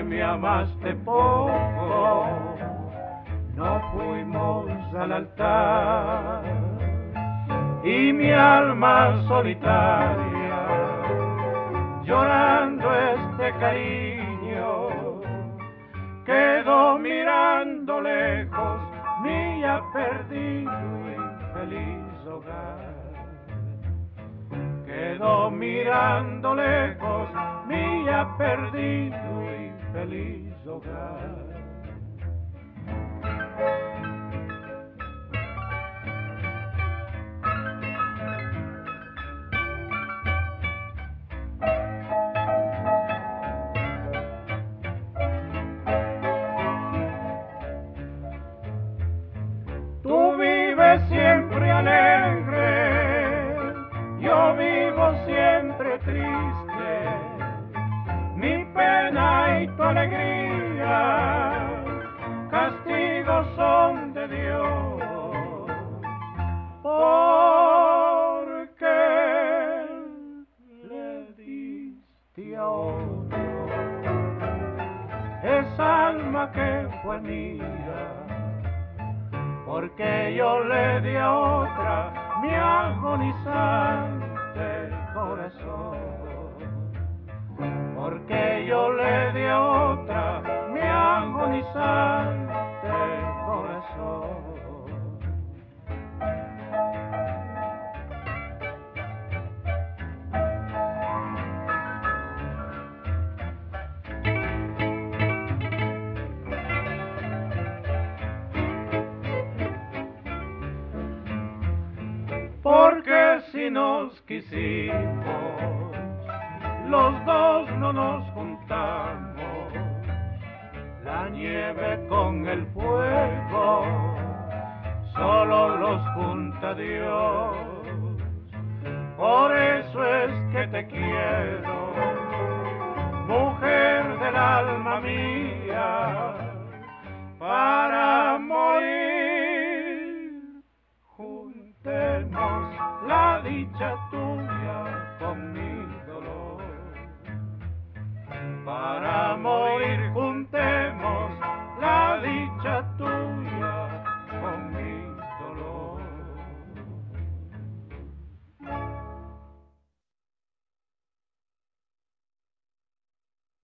me amaste poco, no fuimos al altar y mi alma solitaria, llorando este cariño, quedó mirando lejos mi ya perdido y feliz hogar. Quedó mirando lejos mi ya perdido y feliz hogar. Tú vives siempre alegre, yo vivo siempre triste, mi pena y tu alegría, castigos son de Dios, porque le diste a otro esa alma que fue mía. Porque yo le di a otra mi agonizante corazón. Porque yo le di a otra mi agonizante corazón. Porque si nos quisimos, los dos no nos juntamos, la nieve con el fuego, solo los junta Dios. Por eso es que te quiero, mujer del alma mía, para morir. Juntemos la dicha tuya con mi dolor, para